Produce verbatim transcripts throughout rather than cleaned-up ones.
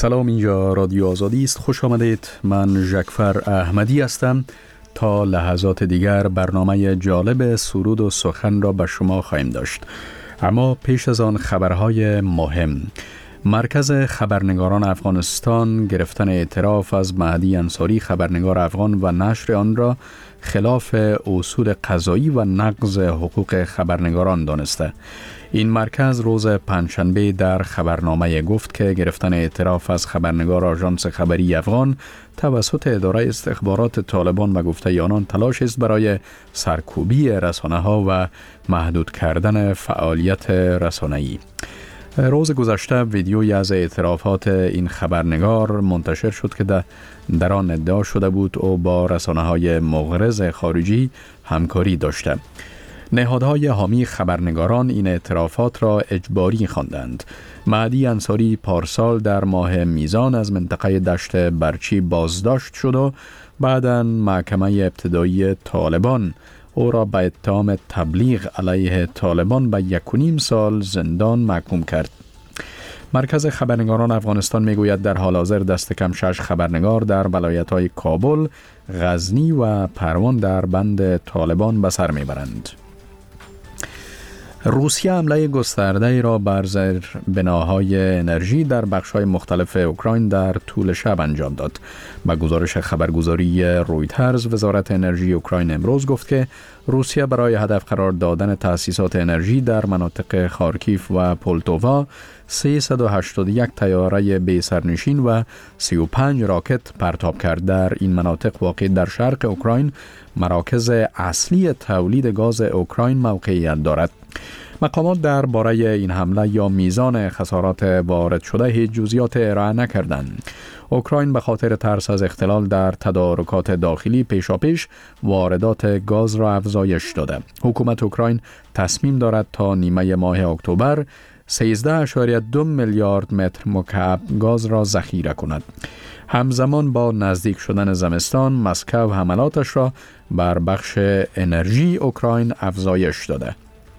سلام، اینجا رادیو آزادی است. خوش آمدید. من ژکفر احمدی هستم. تا لحظات دیگر برنامه جالب سرود و سخن را به شما خواهیم داشت. اما پیش از آن خبرهای مهم. مرکز خبرنگاران افغانستان گرفتن اعتراف از مهدی انصاری خبرنگار افغان و نشر آن را خلاف اصول قضایی و نقض حقوق خبرنگاران دانسته. این مرکز روز پنجشنبه در خبرنامه گفت که گرفتن اعتراف از خبرنگار آژانس خبری افغان توسط اداره استخبارات طالبان و گفته آنان تلاش است برای سرکوبی رسانه‌ها و محدود کردن فعالیت رسانه‌ای. روز گذشته ویدیویی از اعترافات این خبرنگار منتشر شد که در آن ادعا شده بود او با رسانه‌های مغرض خارجی همکاری داشته. نهادهای حامی خبرنگاران این اعترافات را اجباری خواندند. مهدی انصاری پارسال در ماه میزان از منطقه دشت برچی بازداشت شد و بعداً محکمه ابتدایی طالبان او را به اتهام تبلیغ علیه طالبان به یک و نیم سال زندان محکوم کرد. مرکز خبرنگاران افغانستان میگوید در حال حاضر دست کم شش خبرنگار در ولایت‌های کابل، غزنی و پروان در بند طالبان به سر میبرند. روسیه حمله گسترده را بر زیربناهای انرژی در بخش‌های مختلف اوکراین در طول شب انجام داد. با گزارش خبرگزاری رویترز، وزارت انرژی اوکراین امروز گفت که روسیه برای هدف قرار دادن تأسیسات انرژی در مناطق خارکیف و پولتووا سیصد و هشتاد و یک طیاره بی سرنشین و سی و پنج راکت پرتاب کرد. در این مناطق واقع در شرق اوکراین مراکز اصلی تولید گاز اوکراین موقعیت دارد. مقامات درباره این حمله یا میزان خسارات وارد شده هیچ جزئیات ارائه نکردند. اوکراین به خاطر ترس از اختلال در تدارکات داخلی پیشاپیش واردات گاز را افزایش داده. حکومت اوکراین تصمیم دارد تا نیمه ماه اکتبر سیزده اشاریه دو میلیارد متر مکعب گاز را ذخیره کند. همزمان با نزدیک شدن زمستان، مسکو حملاتش را بر بخش انرژی اوکراین افزایش داده.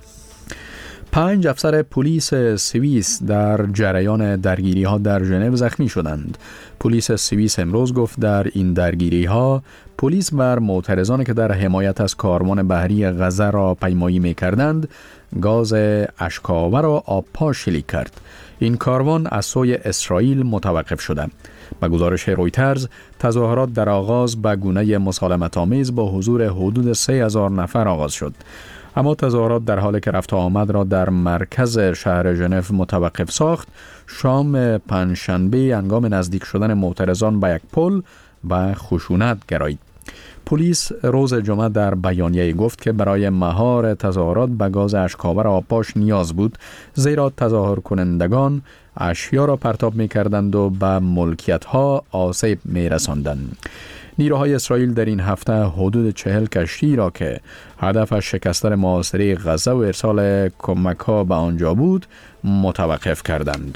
پنج افسر پلیس سوئیس در جریان درگیری ها در ژنو زخمی شدند. پلیس سوئیس امروز گفت در این درگیری ها پلیس بر معترضانی که در حمایت از کاروان بحری غزه را پیمایی می کردند گاز اشک‌آور و آبپا شلیک کرد. این کاروان از سوی اسرائیل متوقف شده. با گزارش رویترز، تظاهرات در آغاز به گونه مسالمت آمیز با حضور حدود سه هزار نفر آغاز شد. اما تظاهرات در حالی که رفت و آمد را در مرکز شهر ژنو متوقف ساخت، شام پنجشنبه هنگام نزدیک شدن معترضان به یک پل و خشونت گرایید. پلیس روز جمعه در بیانیه گفت که برای مهار تظاهرات به گاز اشک‌آور آبپاش نیاز بود، زیرا تظاهر کنندگان اشیا را پرتاب می کردند و به ملکیت ها آسیب می رساندند. نیروهای اسرائیل در این هفته حدود چهل کشتی را که هدفش شکستن محاصره غزه و ارسال کمک‌ها به آنجا بود متوقف کردند.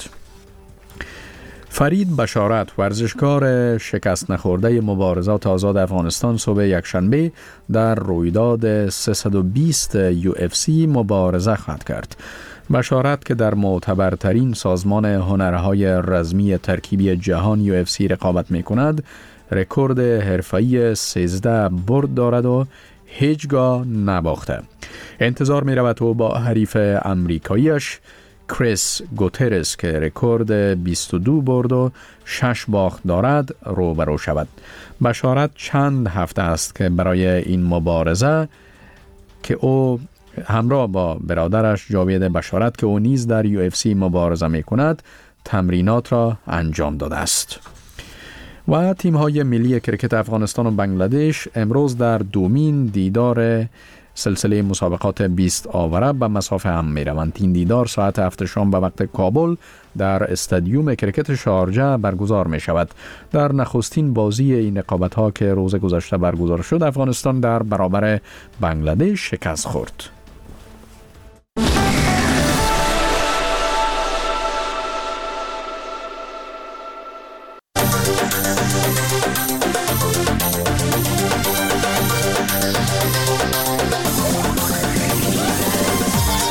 فرید بشارت، ورزشکار شکست نخورده مبارزات آزاد افغانستان، صبح یکشنبه در رویداد سیصد و بیست یو اف سی مبارزه خواهد کرد. بشارت که در معتبرترین سازمان هنرهای رزمی ترکیبی جهان یو اف سی رقابت می کند، رکورد حرفه‌ای سیزده برد دارد و هیچگاه نباخته. انتظار می رود او با حریف امریکاییش کریس گوترس که رکورد بیست و دو برد و شش باخت دارد روبرو شود. بشارت چند هفته است که برای این مبارزه که او همراه با برادرش جاوید بشارت که او نیز در یو اف سی مبارزه می کند تمرینات را انجام داده است. و تیم‌های ملی کرکت افغانستان و بنگلادش امروز در دومین دیدار سلسله مسابقات بیست آوره به مسافه هم می روند. این دیدار ساعت هفت شام به وقت کابل در استادیوم کرکت شارجه برگزار می شود. در نخستین بازی این رقابت ها که روز گذشته برگزار شد، افغانستان در برابر بنگلادش شکست خورد.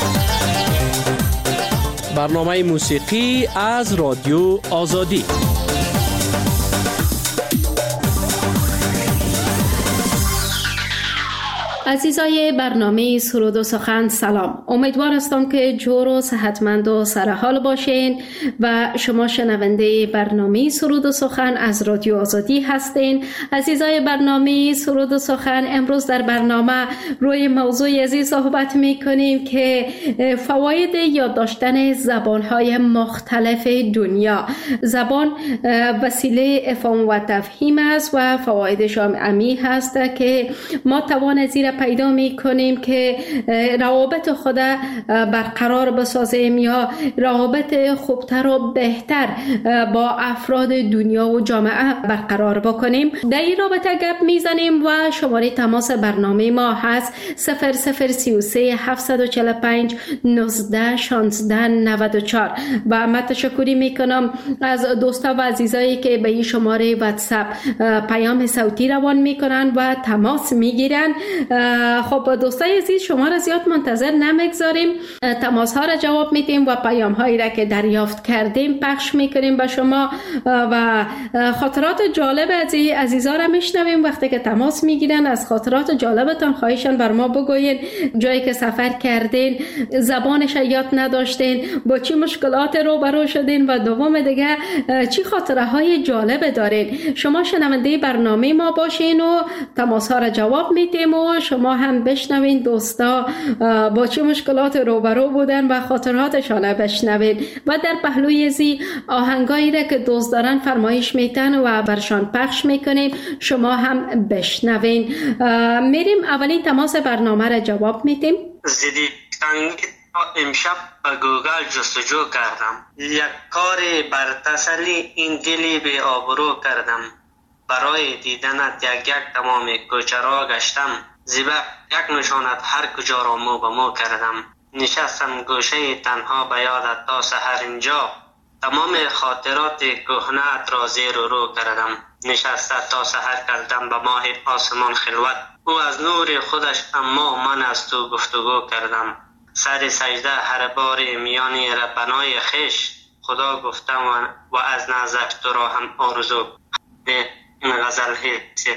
برنامه موسیقی از رادیو آزادی. عزیزای برنامه سرود و سخن سلام. امیدوار هستم که جور و صحتمند و سرحال باشین و شما شنونده برنامه سرود و سخن از رادیو آزادی هستین. عزیزای برنامه سرود و سخن، امروز در برنامه روی موضوع عزیز صحبت می کنیم که فواید یاد داشتن زبانهای مختلف دنیا. زبان وسیله افهام و تفهیم است و فوایدش هم عمیق هست که ما توان زیر پیدا می کنیم که روابط خود برقرار بسازیم یا روابط خوبتر و بهتر با افراد دنیا و جامعه برقرار بکنیم. در این رابطه گپ میزنیم و شماره تماس برنامه ما هست صفر صفر سی و سه هفتصد و چهل و پنج نوزده شانزده نود و چهار و من تشکری میکنم از دوستا و عزیزایی که به این شماره واتساپ پیام صوتی روان میکنن و تماس میگیرن. خب دوستای عزیز، شما را زیاد منتظر نمیگذاریم، تماس ها را جواب میدیم و پیام هایی را که دریافت کردیم پخش میکنیم به شما و خاطرات جالب از عزیزا را میشنویم. وقتی که تماس میگیرن از خاطرات جالبتان خواهشان بر ما بگوین، جایی که سفر کردین، زبانش یاد نداشتین، با چی مشکلات روبرو شدین و دوم دیگه چی خاطره های جالب دارین. شما شنونده برنامه ما باشین و تماس ها را جواب میدیم و شما هم بشنوین دوستا با چه مشکلات روبرو بودن و خاطراتشان بشنوین و در پهلوی زی آهنگایی را که دوست دارن فرمایش میتن و برشان پخش میکنیم، شما هم بشنوین. میریم اولین تماس برنامه را جواب میدیم. زیدی امشب به گوگل جستجو کردم، یک کار بر تسلی این دلی به آبرو کردم، برای دیدنت یک یک تمام کوچه را گشتم، زیبا یک نشانت هر کجا را مو به مو کردم، نشستم گوشه تنها به یادت تا سحر اینجا، تمام خاطرات کهنه‌ات را زیر و رو کردم، نشسته تا سحر کردم به ماه آسمان خلوت، او از نور خودش اما من از تو گفتگو کردم، سر سجده هر بار میانی ربنای خش، خدا گفتم و از نظر تو را هم آرزو. این غزل هست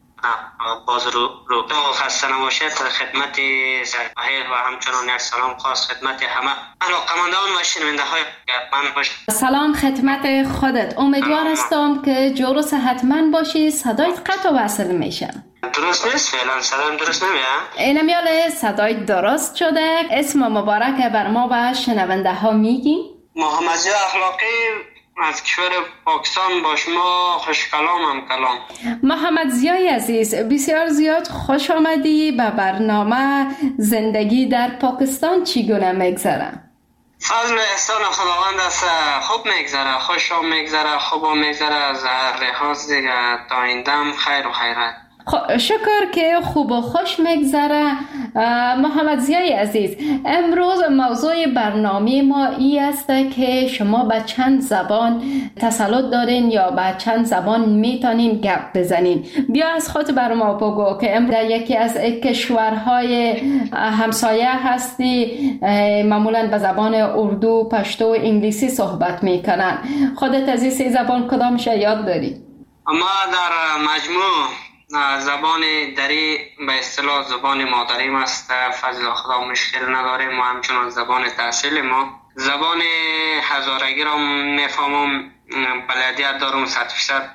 باز رو رو خسته نباشید. خدمت سرکاهی و همچنان یک سلام خاص خدمت همه علاقمندان و شنونده های من باشید. سلام خدمت خودت. امیدوار هستم که جور و صحتمند باشی. صدایت قطع و وصل میشه. درست نیست فعلا؟ صدایم درست نمیاد؟ اینمیال صدای درست شده. اسم مبارک بر ما و شنونده ها میگی؟ محمد زیا اخلاقی از کشور پاکستان. با شما خوش کلامم کلام. محمد زیای عزیز، بسیار زیاد خوش آمدی به برنامه. زندگی در پاکستان چگونه میگذره؟ فضل احسان خداوند است، خوب میگذره، خوش میگذره، خوب میگذره، از هر لحاظ دیگه تا این دم خیر و خیرت. شکر که خوب و خوش میگذره. محمد زیای عزیز، امروز موضوع برنامه ما ای است که شما به چند زبان تسلط دارین یا به چند زبان میتونین گپ بزنین. بیا از خود بر ما بگو که امروز در یکی از کشورهای همسایه هستی، معمولا به زبان اردو، پشتو و انگلیسی صحبت میکنن. خودت از این سه زبان کدامش یاد داری؟ ما در مجموع زبان دری به اصطلاح زبان مادریم است، فضل خدا مشکل نداریم و همچنان زبان تحصیل ما. زبان هزارگی را میفهمم، بلدیت دارم صد فیصد.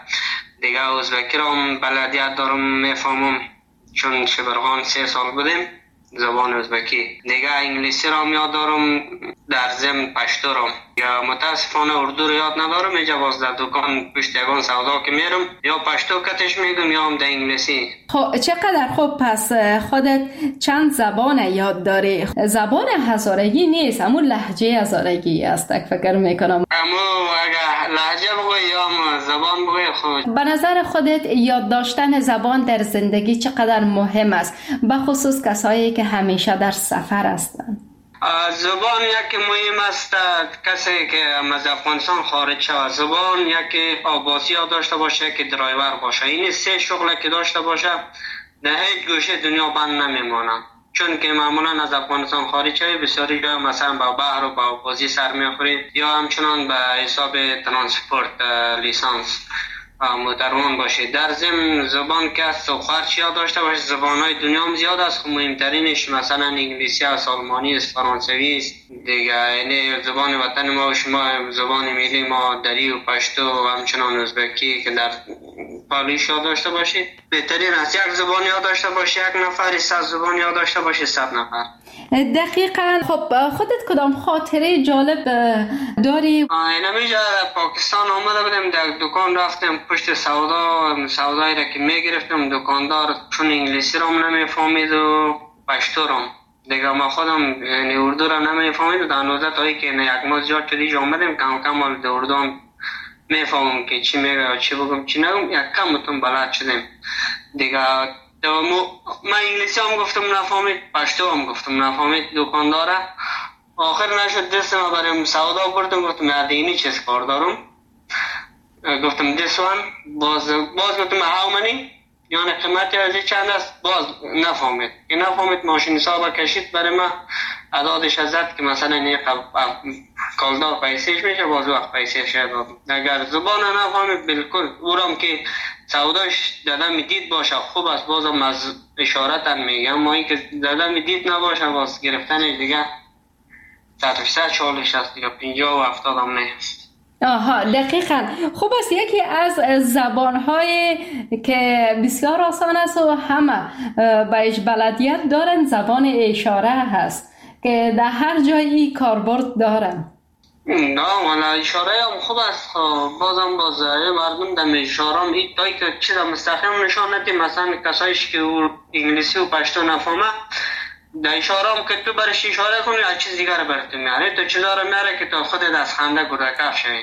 دیگه ازبکی را بلدیت دارم میفهمم چون شبرغان سه سال بودیم زبان ازبکی. دیگه انگلیسی را یاد دارم، در ضمن پشتو را. یا متاسفانه اردو رو یاد ندارم. اینجا باز در دکان پشت یگان سودا که میرم یا پشتو کتش میگم یا هم در انگلیسی. خب چقدر خوب. پس خودت چند زبان یاد داری. زبان هزارگی نیست، همون لهجه هزارگی است فکر میکنم. همون اگه لهجه بگوی یا زبان بگوی خود. به نظر خودت یاد داشتن زبان در زندگی چقدر مهم است، به خصوص کسایی که همیشه در سفر هستند؟ زبان یکی مهم است. کسی که از افغانستان خارج شود زبان یکی آباسی ها داشته باشه، یکی درایور باشه. این سه شغل که داشته باشه در هیچ گوشه دنیا بند نمیمانه. چون که معمولا از افغانستان خارج شوی بسیاری جا مثلا با بحر و با بازی سر میخوری یا همچنان به حساب ترانسپورت لیسانس محترمان باشید. در ضمن زبان که از سوخرچ یاد داشته باشید، زبانهای دنیا هم زیاد است، مهمترینش مثلا انگلیسی است، آلمانی است، فرانسوی است دیگه. یعنی زبان وطن ما و شما زبان ملی ما دری و پشتو و همچنان ازبکی که در پالیش یاد داشته باشید. بهترین است یک زبان یاد داشته باشید، یک نفر صد زبان یاد داشته باشید، صد نفر. دقیقاً. خب خودت کدام خاطره جالب داری؟ اینمیجا پاکستان آمده بودم، در دکان رفتم پشت سودا، سودایی را که میگرفتم دکاندار چون انگلیسی را نمیفهمید و پشتو را دیگه ما خودم یعنی اردو را نمیفهمید و در نوزت هایی که یک ماه زیاد شدیج آمدم کم کم در اردو هم میفهمم که چی میگه و چی بگم چی نگم، یک کم بتون بلد شدم دیگه. من انگلیسی هم گفتم نفهمید، پشتو هم گفتم نفهمید دکانداره. آخر نشد دست ما بریم سودا بردم، گفتم یادینی چیز کار دارم، گفتم this one باز باز گفتم how many یعنی قیمتی از چند است، باز نفهمید که نفهمید ماشین حساب کشید برای ما عدادش از زد که مثلا این کالدار پیسیش میشه، باز وقت پیسیش داد. اگر زبان نفهمید بالکل اورم که سوداش دادم دید باشه خوب است، بازم از اشارت هم میگم، ما این که دادم دید نباشه باز گرفتنش دیگه صد چالش است دیگه، پینجا و هفتاد هم نیست. آها دقیقاً. خوب است. یکی از زبان‌های که بسیار آسان است و همه بهش بلدیت دارن زبان اشاره هست که در هر جایی کاربرد دارن. نه والا اشاره هم خوب است، بازم باز مردم دم اشاره هم این تایی که چیز مستقیم نشان ندی، مثلا کسایش که انگلیسی و پشتو نفهمه در اشاره هم که تو برش اشاره کنی از چیز دیگر برات میاره، تو چیزا رو میاره که تو خودت از خنده گرگه شوی.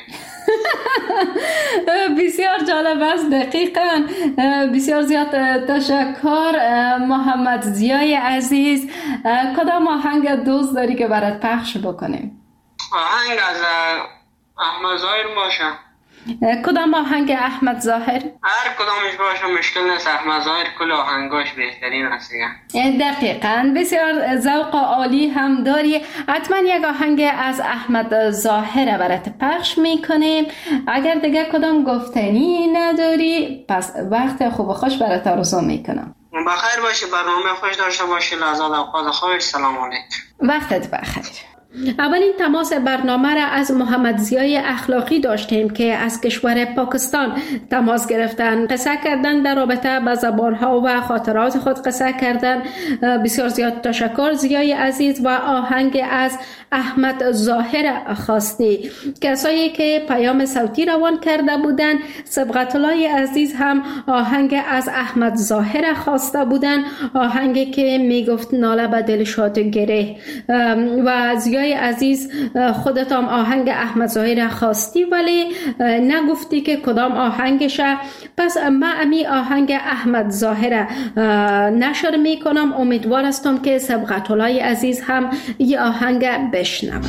بسیار جالب است. دقیقاً. بسیار زیاد تشکر محمد ضیای عزیز. کدام آهنگ دوست داری که برات پخش بکنیم؟ آهنگ از احمد ظاهر باشه. کدام آهنگ احمد ظاهر؟ هر کدامش باشه مشکل نیست، احمد ظاهر کل آهنگاش بهترین است دیگه. دقیقاً. بسیار ذوق عالی هم داری. حتما یک آهنگ از احمد ظاهر برات پخش میکنیم. اگر دیگه کدام گفتنی نداری پس وقت خوب و خوش برات آرزو میکنم. بخیر باشی، برنامه خوش داشته باشی، لحظات اوقات خوش. سلام علیکم. وقتت بخیر. اولین تماس برنامه را از محمد ضیای اخلاقی داشتیم که از کشور پاکستان تماس گرفتن، قصه کردن در رابطه با زبانها و خاطرات خود قصه کردن. بسیار زیاد تشکر ضیای عزیز. و آهنگ از احمد ظاهر خواستی. کسایی که پیام صوتی روان کرده بودند، سبقت الله عزیز هم آهنگ از احمد ظاهر خواسته بودند، آهنگی که میگفت ناله به دل شاد گره. و ضیای عزیز خودت هم آهنگ احمد ظاهر خواستی ولی نگفتی که کدام آهنگشه، پس من امی آهنگ احمد ظاهر نشر میکنم. امیدوار هستم که سبقت الله عزیز هم یه آهنگ بشنون.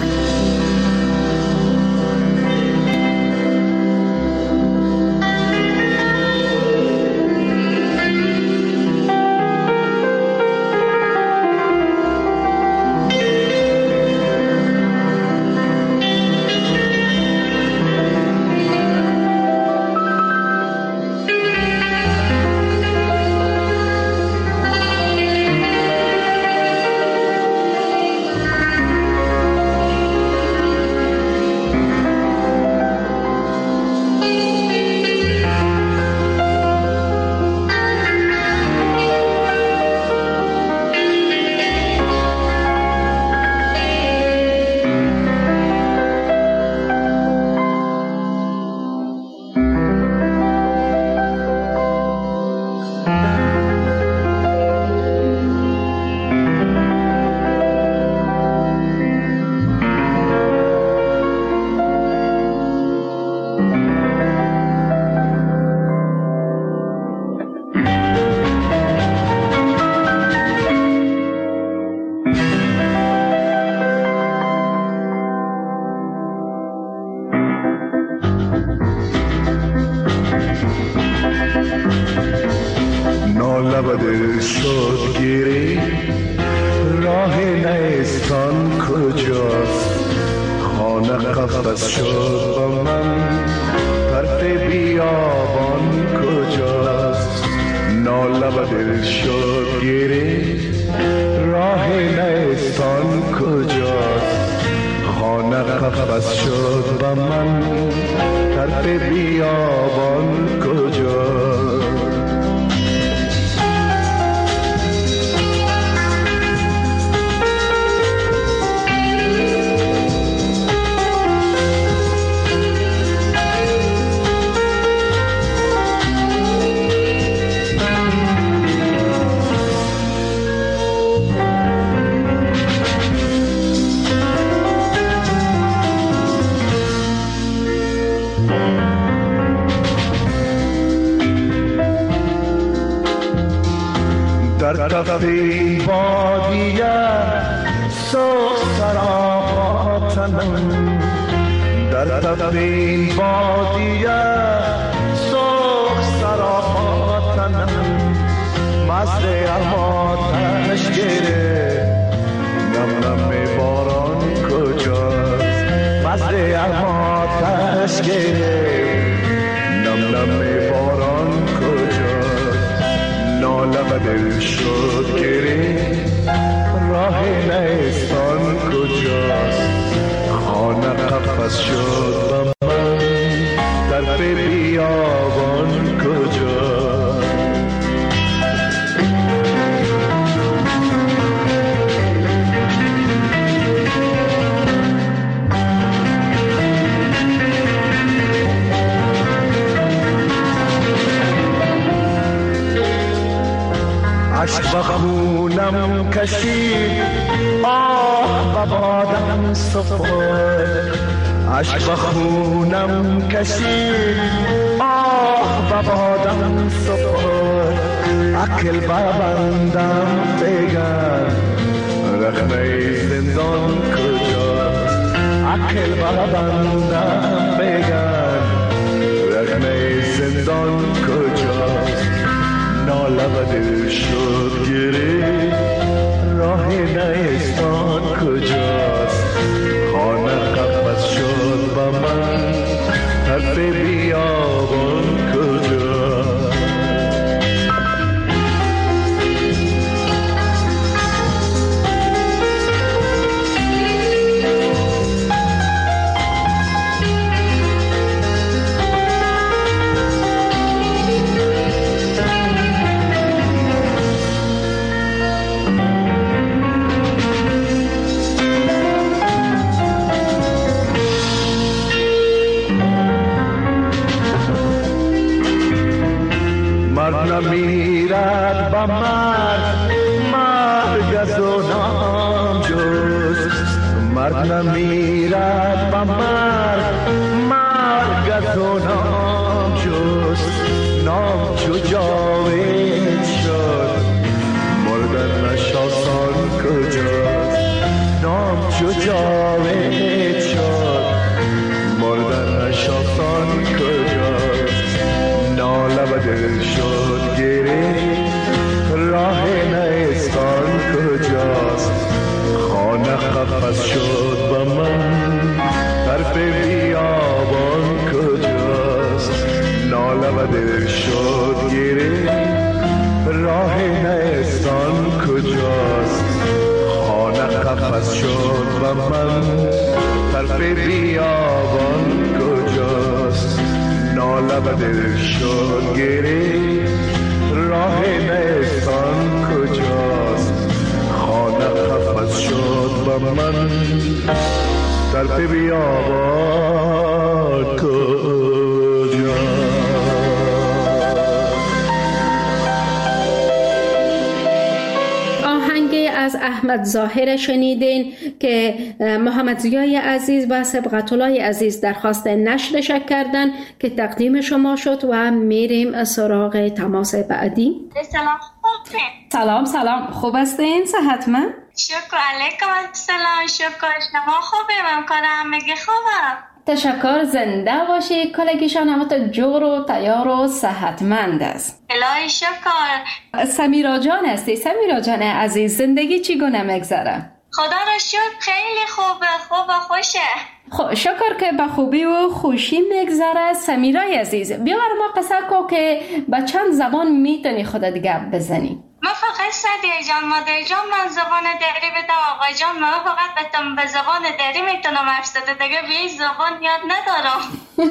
لبد شد گیری راه نیستان کجاست، خانه قفس شد با من طرف بیابان کجاست؟ ناله و دل شد گیره راه نیستان کجاست؟ خانه قفس شد و من طرف بیابان کجاست؟ در کف این بادیه سرخ سراپاتنم، در کف این بادیه سرخ سراپاتنم، مست آتش گره نم نم باران کجاست؟ مست آتش گره نم نم باران کجاست؟ ناله و دل شد گره راه نیستان کجاست؟ خانه قفس شد و من طرف بیابان کجاست؟ عشق و خونم کشید آه و بادم سفر، عشق و خونم کشید آه و بادم سفر، عقل ببندم بگن رخنه زندان کجاست؟ عقل ببندم بگن رخنه زندان کجاست؟ ناله و دل شد گره راه نیستان کجاست؟ خانه قفس شد و من طرف بیابان کجاست؟ مرد نمیرد با مرد مرگ از و نام جز، مرد نمیرد با مرد مرگ از و نام جز، نام چو جاوید شد مردن نشاسان کجاست؟ نام چو جاوید شد مردن نشاسان کجاست؟ ناله و دل شد گره راه نیستان کجاست؟ خانه قفس شد و من طرف بیابان کجاست؟ ناله و دل شد گره راه نیستان کجاست؟ خانه قفس شد و من طرف بیابان کجاست؟ ناله و دل شد گره راه نیستان کجاست؟ خانه قفس شد و من طرف بیابان کجاست؟ از احمد ظاهر شنیدین که محمد ضیای عزیز و سبقت الله عزیز درخواست نشرش کردن که تقدیم شما شد و میریم سراغ تماس بعدی. سلام خوبه. سلام سلام خوب هستین؟ صحتمند؟ شکر علیکم السلام. شکر شما خوبه؟ من کارم میگه خوبه. تشکر. زنده باشی. کلگیشان همه تا جور و تیار و صحتمند است. الهی شکر. سمیرا جان هستی؟ سمیرا جان عزیز زندگی چی گونه مگذره؟ خدا را شکر خیلی خوبه، خوبه، خوشه. خب شکر که به خوبی و خوشی میگذره. سمیرای عزیز بیا بر ما قصه کو که به چند زبان میتونی خودت گپ بزنی؟ من فقط سعدیه جان، مادر جان من زبان دری بدم، آقا جان من فقط بتم به زبان دری میتونم حرف زده، دیگه به زبان یاد ندارم.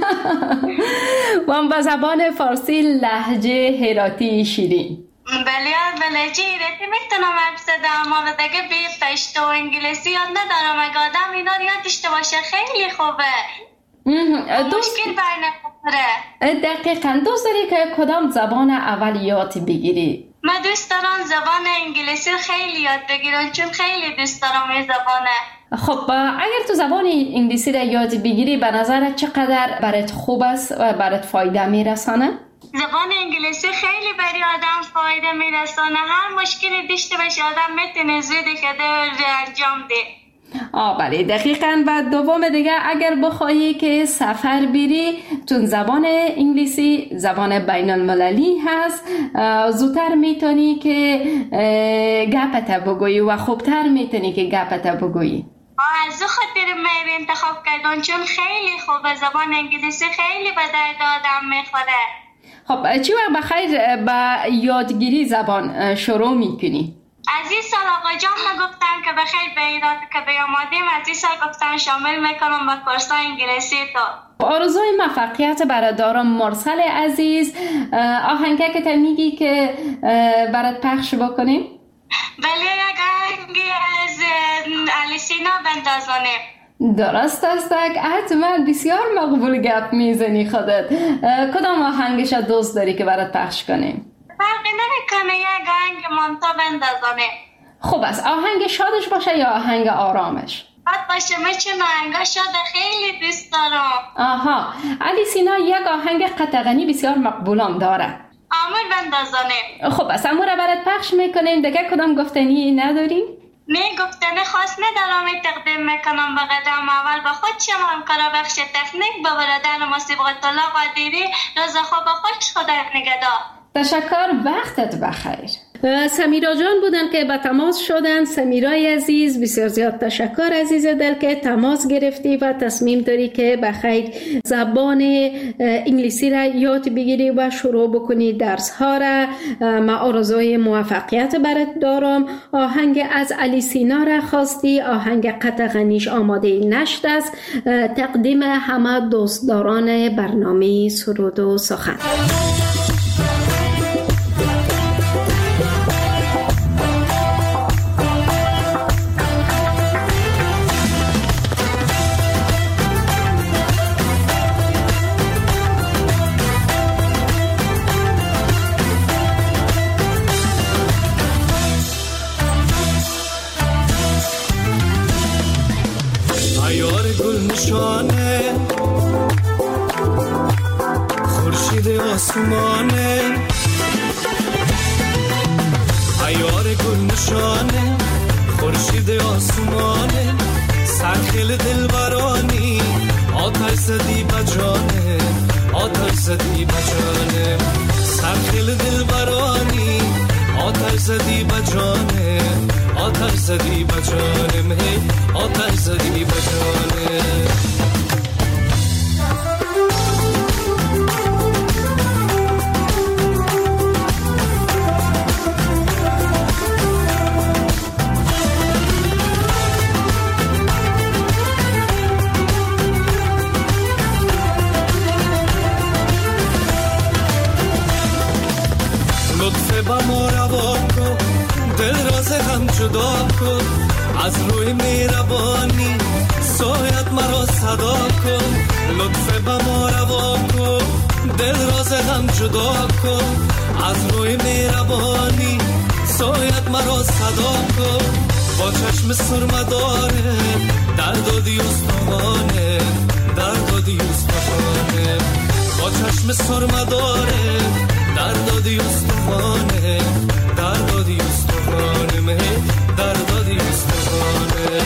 و به زبان فارسی لهجه هراتی شیرین. بله بلهجه هراتی میتونم حرف زدم، اما دیگه به پشتو و انگلیسی یاد ندارم. اگه آدم اینا یاد داشته باشه خیلی خوبه. مشکل بر نمیخوره. دقیقاً دوست داری که کدام زبان اول یاد بگیری؟ من دوست دارم زبان انگلیسی خیلی یاد بگیرم، چون خیلی دوست دارم این زبانه. خب اگر تو زبان انگلیسی را یاد بگیری به نظرت چقدر برات خوب است و برات فایده میرسانه؟ زبان انگلیسی خیلی برای آدم فایده میرسانه. هر مشکلی داشته باشه آدم میتونه زودی که انجام ده. آه بله دقیقاً. و دوم دیگه اگر بخواهی که سفر بری، چون زبان انگلیسی زبان بین المللی هست، زودتر میتونی که گپت بگویی و خوبتر میتونی که گپت بگویی. از او خاطر من انتخاب کردم، چون خیلی خوبه. زبان انگلیسی خیلی به درد آدم میخوره. خب چی وقت بخیر به یادگیری زبان شروع میکنی؟ از این سال آقا جان گفتن که بخیر به ایراد که بیامادیم، از این سال گفتن شامل میکنم به کورس انگلیسی تو. آرزوی موفقیت برای دارم. مرسل عزیز، آهنگه که تا میگی که برات پخش بکنیم؟ بله یک آهنگی از علی سینا بندازانه. درست است، حتما بسیار مقبول گپ میزنی خودت. کدام آهنگش دوست داری که برات پخش کنیم؟ فرقی نمیکنه، یک آهنگ مانتا بندازانه. خوب است. آهنگ شادش باشه یا آهنگ آرامش؟ شاد باشه، من چون آهنگ شاد خیلی دوست دارم. آها، علی سینا یک آهنگ قطغنی بسیار مقبولم داره، آمور بندازانه. خوب است، امور برات پخش میکنیم. دیگه کدام گفتنی نداریم؟ نه گفتنه خاص ندارم. تقدیم میکنم به قدم اول به خود شما همکار بخش تکنیک، به برادر ما صبغت الله قادری. روز خوب خوش، خدا نگهدار. تشکر، وقتت بخیر. سمیرا جان بودن که به تماس شدن. سمیرای عزیز بسیار زیاد تشکر عزیز دل که تماس گرفتی و تصمیم داری که بخیر زبان انگلیسی را یاد بگیری و شروع بکنی درس ها را. ما آرزوی موفقیت برات دارم. آهنگ از علی سینا را خواستی، آهنگ قطغنیش آماده نشد است. تقدیم همه دوستداران برنامه سرود و سخن. خورشید آسمانه، عیار گل نشانه، خورشید آسمانه، سرخیل دلبرانی، آتش زدی بجانه، آتش زدی بجانه، سرخیل دلبرانی، آتش زدی بجانه، آتش زدی بجانه، آتش زدی بجانه. با ما روا کن، دل راز هم جدا کن، از روی مهربانی سایت مرا صدا کن. لطف با ما روا کن، دل راز هم جدا کن، از روی مهربانی سایت مرا صدا کن. با چشم سرمداره درد و دیوستانه، درد و دیوستانه، با چشم سرمداره درد و دیوستانه، درد و دیوستانه، مه درد و دیوستانه.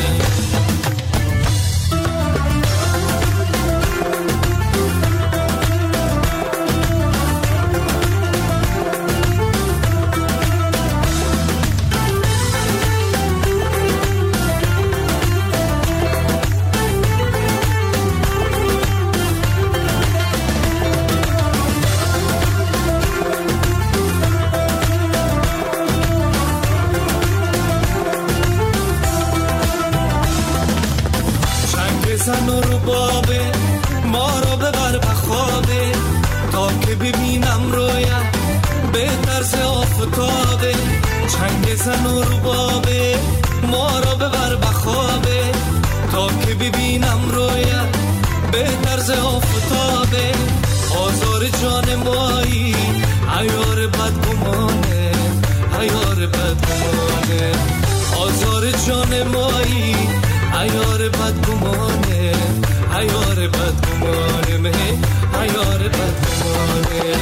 زن و ربابه ما رو ببر به خوابه تا که ببینم رویت به طرز آفتابه چنگ زن و ربابه ما رو ببر به خوابه تا که ببینم رویت به طرز آفتابه آزار جان مایی عیار بدگمانه عیار بدگمانه آزار جان مایی عیار بدگمانه عیار بدگمانه مه عیار بدگمانه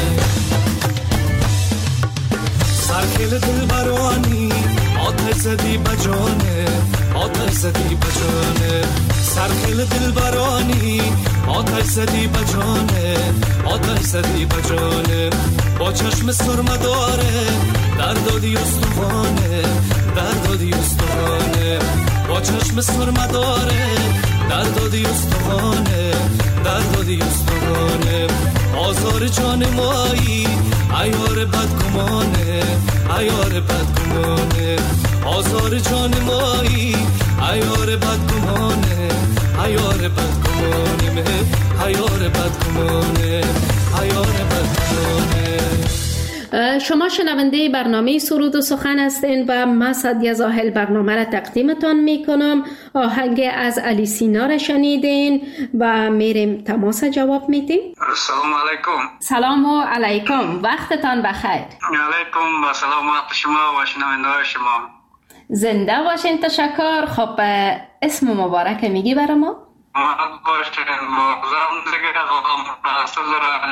سرکل دل برانی آتش زدی بجانه آتش زدی بجانه سرکل دل برانی آتش زدی بجانه آتش زدی بجانه با چشم سرمه داره در دادی استوانه در دادی استوانه با چشم سرمه داره در دادی استوانه در دادی استوانه آزار جان مایی عیار بدگمانه عیار بدگمانه آزار جان مایی عیار بدگمانه عیار بدگمانه مه عیار بدگمانه عیار بدگمانه. شما شنونده برنامه سرود و سخن هستین و من سعدیه زاهل برنامه را تقدیمتان می کنم. آهنگ از علی سینا را شنیدین و میریم تماس جواب میدیم. سلام علیکم. سلام و علیکم، وقتتان بخیر. علیکم و سلام وقت شما و شنونده شما. زنده باشین. تشکر. خب اسم مبارک میگی برای ما؟ محمد باشین. مغزم دیگه غلام رسول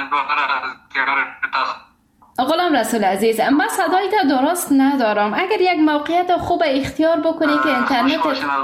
را غلام رسول عزیز، من صدای تا درست ندارم. اگر یک موقعیت خوب اختیار بکنی که اینترنت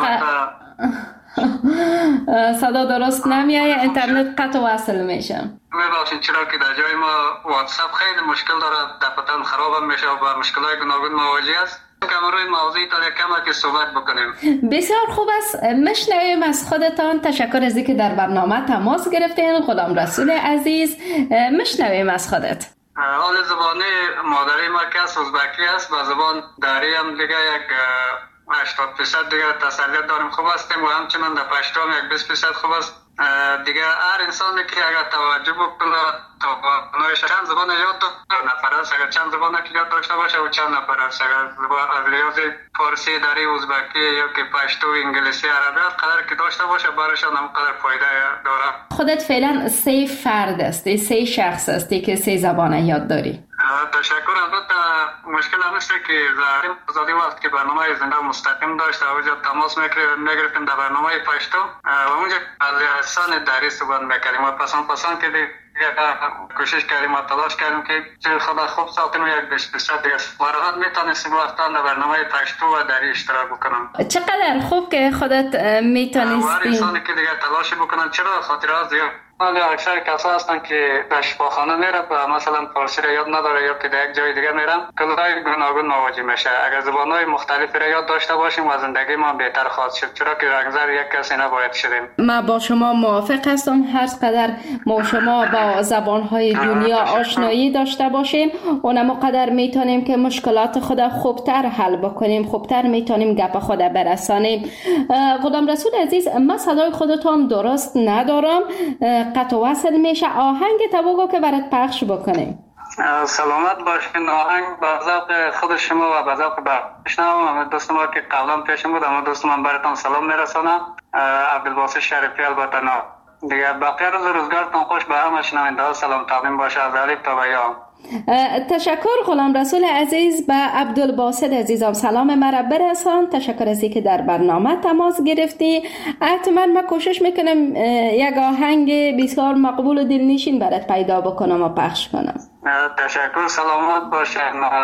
صدا درست نمیایه، اینترنت قطع وصل میشه. میبخشید چرا که در جای ما واتساپ خیلی مشکل داره، دفترم خراب میشه و با مشکلات گوناگون مواجه است. که روی موضوعی تا کم که صحبت بکنیم. بسیار خوب است. مشنویم از خودتان. تشکر از اینکه در برنامه تماس گرفتین غلام رسول عزیز. مشنویم از خودت. حال زبانی مادری ما که از ازبکی است و زبان داری هم دیگه یک هشتاد درصد دیگه تسلیت داریم خوب هستیم و همچنان در پشتو هم یک بیست درصد خوب است. دیگه هر انسانی که اگر توجه بکنه توانایش چند زبان یاد داره نفر است، اگر چند زبان که یاد داشته باشه و چند نفر است، اگر از لحاظ فارسی داری ازبکی یا که پشتو انگلیسی عربی قدر که داشته باشه برایشان هم قدر فایده داره. خودت فعلا سه فرد هستی، سه شخص هستی که سه زبان یاد داری. تشکر. البته مشکل هم است که زاریم زادی وقت که برنامه زنده مستقیم داشت اونجا تماس میگرفتیم در برنامه پشتو و اونجا از لحسان داری صحبت میکردیم و پسان پسان که کوشش کردیم و تلاش کردیم که چه خدا خوب ساختیم و یک بیست درصد دیگه وارد میتونستیم وقتا در برنامه پشتو و داری اشتراک بکنم. چقدر خوب که خودت میتونستی. هر انسانی که دیگه تلاش بکنن چرا خاطرات زیاد ولی اکثر کسا هستن که در شفاخانه میره و مثلا فارسی را یاد نداره یا که در یک جای دیگه میرن کلای گوناگون مواجه میشه. اگر زبانهای مختلفی را یاد داشته باشیم و زندگی ما بهتر خواهد شد، چرا که رنگزر یک کسی نباید شدیم. ما با شما موافق هستم. هر قدر ما شما با زبانهای دنیا آشنایی داشته باشیم اونم قدر میتونیم که مشکلات خود خوبتر حل بکنیم، خوبتر میتونیم گپ خود برسانیم. غلام رسول عزیز، من صدای خودت هم درست ندارم، قطع وصل میشه. آهنگ تو که برات پخش بکنیم. سلامت باشین. آهنگ با ذوق خود شما و با ذوق بشنوم. دوست ما که قبلا پیشم بود اما دوست من براتون سلام میرسونم. عبدالباسط شریفی البته نه دیگه. بقیه روز روزگارتون خوش. به همه شنونده سلام تقدیم باشه از الف تا به یا. تشکر غلام رسول عزیز. به عبدالباسط عزیزم سلام مرا برسان. تشکر از اینکه در برنامه تماس گرفتی. حتما من کوشش میکنم یک آهنگ بسیار مقبول و دلنشین برات پیدا بکنم و پخش کنم. تشکر. سلامت باشین.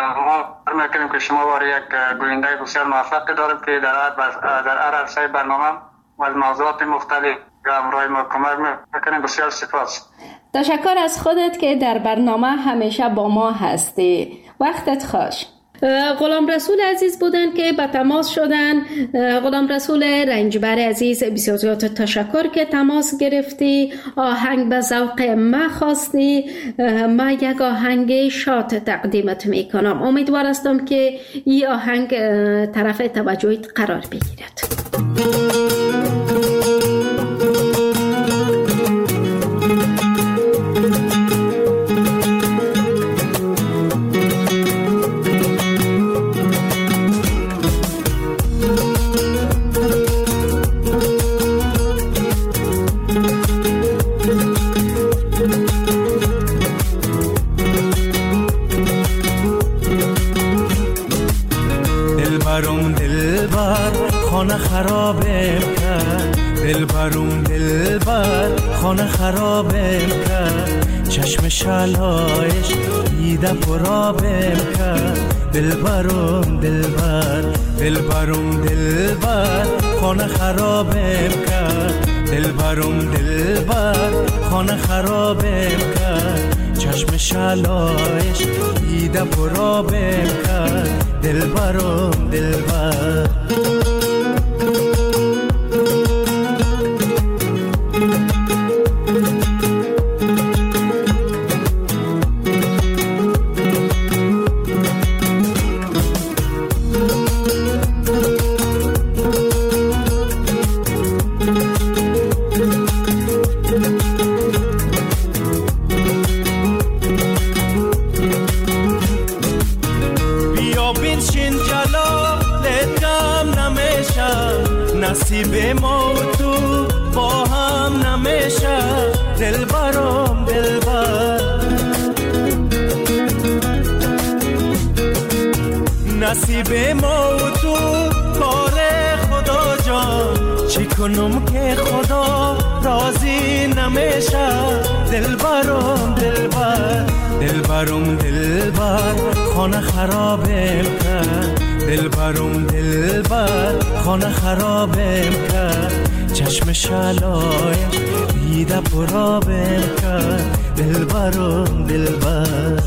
ما میکنیم که شما بار یک گوینده بسیار موفق داریم که در هر در هر عرصه برنامه و از موضوعات مختلف همراه ما کمک میکنیم. بسیار سپاس. تشکر از خودت که در برنامه همیشه با ما هستی. وقتت خوش. غلام رسول عزیز بودن که به تماس شدن. غلام رسول رنجبر عزیز، بسیار زیاد تشکر که تماس گرفتی. آهنگ به ذوق ما خواستی. ما یک آهنگ شاد تقدیمت میکنم. امیدوار هستم که این آهنگ طرف توجهت قرار بگیرد. دلبرم دلبر خانه خرابم کرد، چشم شلایش دیده پرابم کرد. دلبرم دلبر دلبرم دلبر خانه خرابم کرد، دلبرم دلبر خانه خرابم کرد، چشم شلایش دیده پرابم کرد. دلبرم دلبر نصیب ما و تو با هم نمیشه. دلبرم دلبر نصیب ما و تو کار خدا جان، چی کنم که خدا راضی نمیشه. دلبرم دلبر دلبرم دلبر خانه خرابم کرد، دلبرم دلبر خانه خرابم کرد، چشم شلایش دیده پرابم کرد. دلبرم دلبر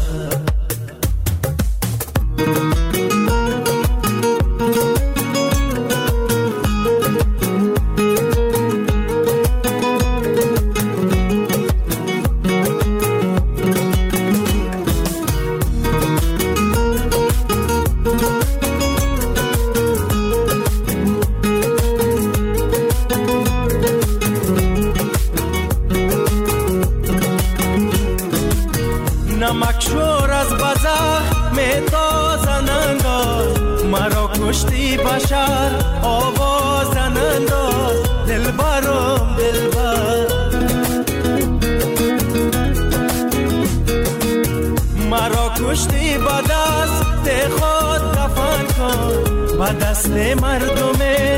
نمکشور از بزخ میتازن انداز، مرا کشتی بشر آوازن انداز. دلبرم دلبر مرا کشتی با دست خود دفن کن، با دست مردم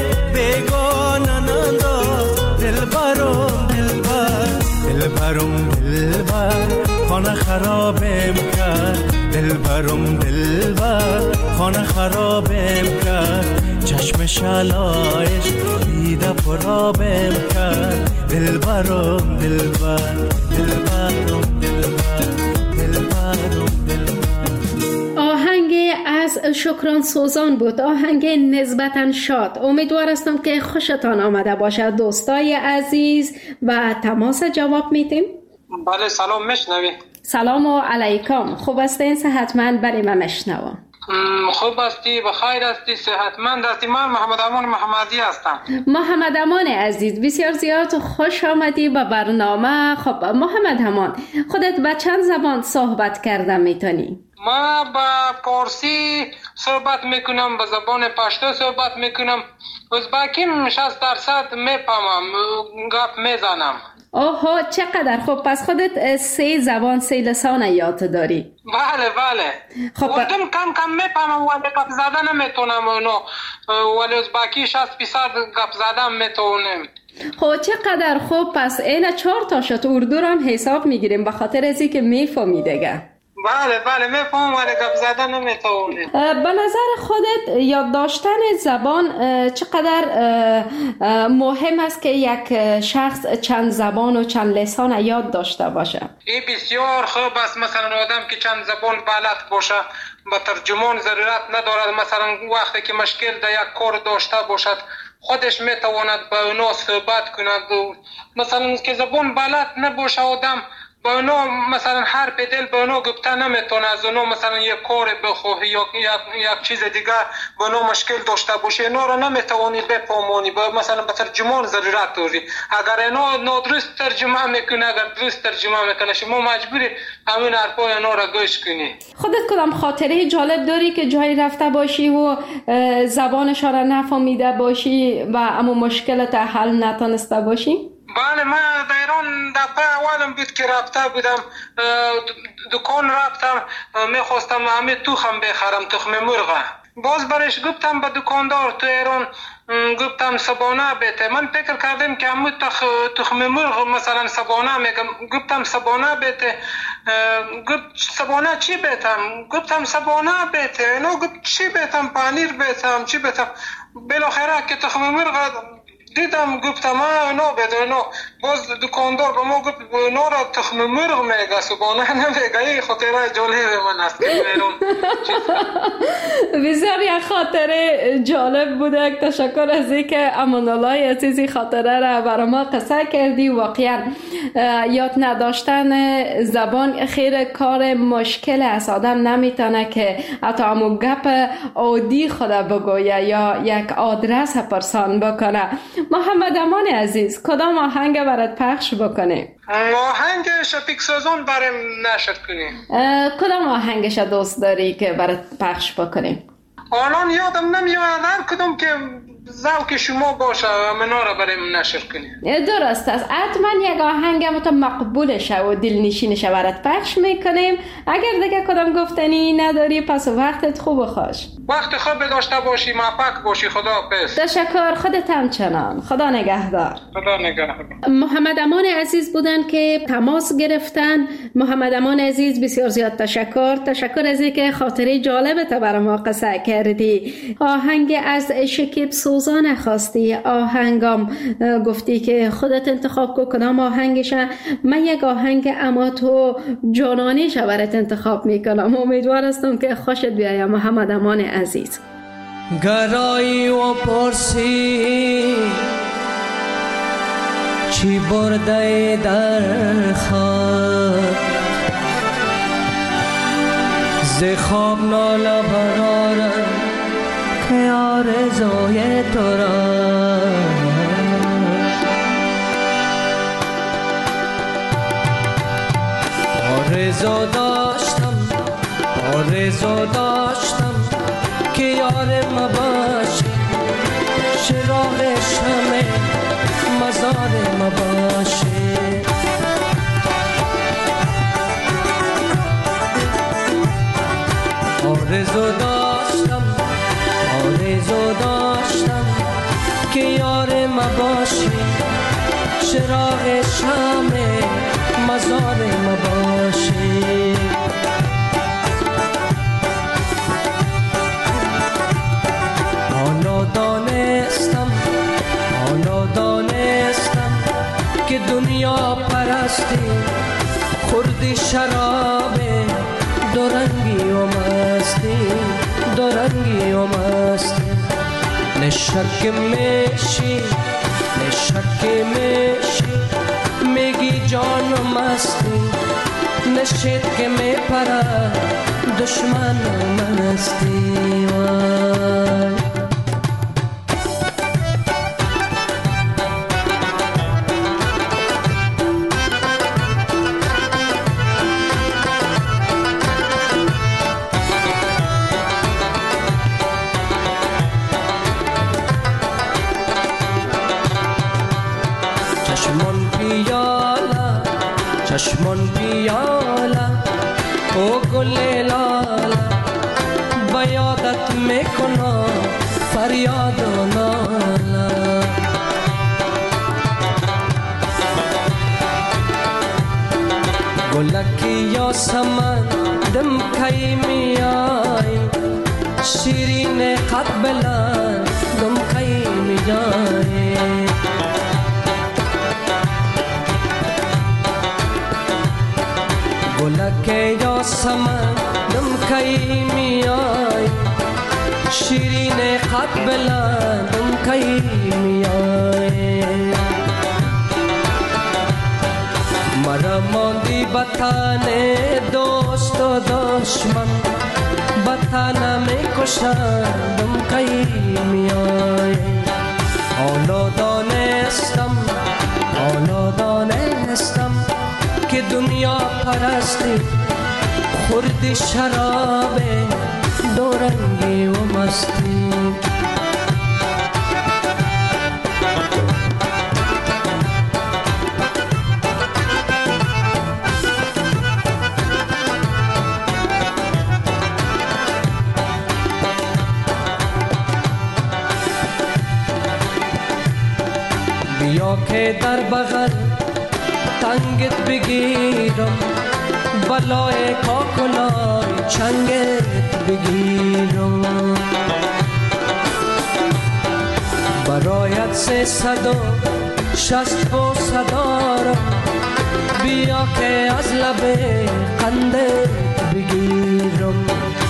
بیگانن انداز. دلبرم دلبر دلبرم دلبر خانه خرابم کرد، دلبرم دلبر خانه خرابم کرد، چشم شلایش دیده پرابم کرد. دلبرم دلبر دلبرم دلبر دلبرم دلبر. آهنگ از شکران سوزان بود، آهنگ نسبتاً شاد. امیدوار هستم که خوشتان آمده باشد دوستای عزیز و تماس جواب میتیم. بله سلام میشنوی؟ سلام و علیکم. خوب هستین؟ صحتمند؟ برای من میشنوم. خوب هستی؟ بخیر هستی؟ صحتمند هستی؟ من محمد امان محمدی هستم. محمد امان عزیز بسیار زیاد خوش آمدی به برنامه. خب محمد امان، خودت به چند زبان صحبت کردن میتونی؟ ما با پارسی صحبت میکنم، به زبان پشتو صحبت میکنم، ازبکیم شصت درصد میفهمم، گپ میزنم. اوه چقدر خوب. پس خودت سه زبان سه لسان یاد داری؟ بله بله. خب اردم کم کم میفهمم ولی گپ زدن نمیتونم، اونو ولی ازبکی شصت فیصد گپ زدن میتونم. خب چقدر خوب. پس این چهار تا شد اردو رو هم حساب میگیریم به خاطر ازی که میفهمی دیگه. بله بله میفهم ولی گپ زدن نمیتونه. به نظر خودت یاد داشتن زبان چقدر مهم است که یک شخص چند زبان و چند لسان یاد داشته باشه؟ این بسیار خوب است. مثلا آدم که چند زبان بلد باشه با ترجمان ضرورت ندارد. مثلا وقتی که مشکل در یک کار داشته باشد خودش میتواند با اونا صحبت کند. مثلا که زبان بلد نباشه آدم با اونا مثلا حرف دل با اونا گفته نمیتونه، از اونا مثلا یک کار بخواه یا یک چیز دیگه با اونا مشکل داشته باشه اینا رو نمیتوانی بفهمانی، با مثلا به ترجمان ضرورت داری. اگر اینا نادرست ترجمه میکنه، اگر درست ترجمه میکنه شما مجبوری همین حرفای اینا رو گوش کنی. خودت کدام خاطره جالب داری که جایی رفته باشی و زبانش را نفهمیده باشی و اما مشکلت حل نتونسته باشی؟ بله من در ایران دفعه اولم بود که رفته بودم دکان رفتم میخواستم همه تخم بخرم، تخم مرغ. باز برش گفتم به دکاندار تو ایران، گفتم سبانه بیته. من فکر کردم که همون تخ... تخم مرغ مثلا سبانه میگم، گفتم سبانه بیته. گفت سبانه چی بیتم؟ گفتم سبانه بیته. نو گفت چی بیتم؟ پنیر بیتم چی بیتم؟ بالاخره که تخم مرغ دیدم گفتم ما نو بیته. نو باز دکاندار به ما گفت نو را تخم مرغ میگه سبانه نمیگه. این خاطره جالب من است. بسیار یک خاطره جالب بوده. تشکر از اینکه امانالله عزیزی خاطره را برای ما قصه کردی. واقعا یاد نداشتن زبان خیلی کار مشکل است. آدم نمیتونه که حتی همون گپ عادی خود بگویه یا یک آدرس پرسان بکنه. محمد امان عزیز، کدام آهنگ برات پخش بکنه؟ آهنگ شفیق سازان برام نشر کنی. کدام آهنگش دوست داری که برات پخش بکنیم؟ الان یادم نمیاد هر کدوم که ذوق شما باشه منا را برام نشر کنی. درست است. حتما یک آهنگ مت مقبول شه و دلنشین شه برات پخش میکنیم. اگر دیگه کدام گفتنی نداری پس وقتت خوب و خوش. وقت خوب داشته باشی، موفق باشی. خدا حافظ. تشکر. خودت هم چنان. خدا نگهدار. خدا نگهدار. محمد امان عزیز بودن که تماس گرفتن. محمد امان عزیز بسیار زیاد تشکر. تشکر از اینکه خاطره جالبت برای ما قصه کردی. آهنگ از شکیب سوزان خواستی، آهنگام گفتی که خودت انتخاب کن کدام آهنگشه. من یک آهنگ اما تو جانانیش برات انتخاب میکنم. امیدوار هستم که خوشت بیاید محمد امان عزیز. گرایی و پرسی چی برده در خواب، ز خواب ناله برارم که آرزوی تو را. آرزو داشتم آرزو داشتم که یارم باشی، چراغ شمع مزارم باشی. آرزو داشتم آرزو داشتم که یارم باشی، چراغ شمع مزارم باشی. حالا دانستم حالا دانستم که دنیا پرستی خوردی شراب دورنگی و مستی، دورنگی و مستی. نشک میشی نشک میشی میگی جان و مستی، نشید که میپره دشمن و مستی. وای چشمون بیالا او گل لالا، بیادت میکنم فریاد و نالا. گلکی یا سمن دم کی میای، شیرین قد بلند دم کی میای. گلک یا سمن دم کی میای، شیرین قد بلند دم کی میای. مرا ماندی بطن دوست و دشمن، بطن میکشند دم کی میای. حالا دانستم حالا دانستم که دنیا پرستی خوردی شراب دورنگی و مستی. بیا که در بغل تنگت بگیرم، بلای کاکلای چنگت بگیرم. برایت سه صد و شست و صدارم، بیا که از لب قندت بگیرم.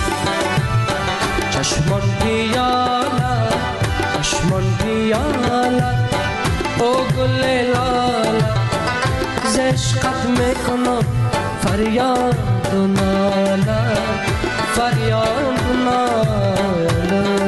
چشمان پیاله چشمان پیاله او گل لاله، ز عشقت میکنم فریاد و ناله، فریاد و ناله.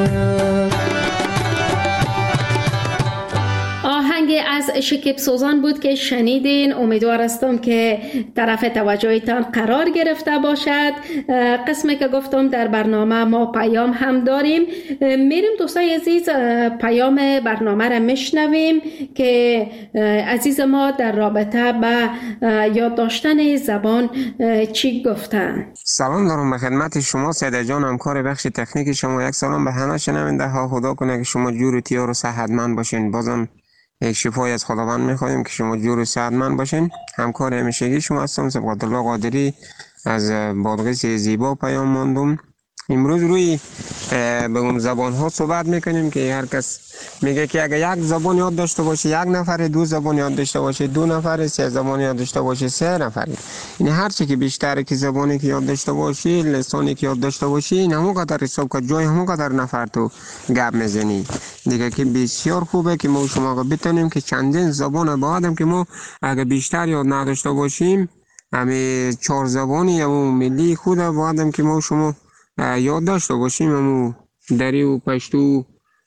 آهنگ از شکیب سوزان بود که شنیدین. امیدوار هستم که طرف توجهتان قرار گرفته باشد. قسمی که گفتم در برنامه ما پیام هم داریم، میریم دوستای عزیز پیام برنامه را میشنویم که عزیز ما در رابطه با یاد داشتن زبان چی گفتن. سلام دارم به خدمت شما سیده جان، همکار بخش تکنیک شما. یک سلام به همه شنونده ها. خدا کنه که شما جور و تیار و صحتمند باشین. بازم یک شفای از خداوند میخوایم که شما جور و صحتمند باشین. همکار همیشگی شما هستم سبقت الله قادری از بادغیس زیبا پیام ماندم. امروز روی به اون زبان ها صحبت میکنیم که هر کس میگه که اگر یک زبان یاد داشته باشه یک نفر، دو زبان یاد داشته باشه دو نفر، سه زبان یاد داشته باشه سه نفر. این هر چی که بیشتر که زبانی که یاد داشته باشی، لسانی که یاد داشته باشی، این همون قدر حساب که جای همون قدر نفر تو گپ میزنی دیگه، که بسیار خوبه که ما شما بتونیم که چندین زبان با آدم که ما اگر بیشتر یاد نداشته باشیم، همه چهار زبانی همون ملی خود با آدم که ما شما یاد داشته باشیم، همون دری و پشتو،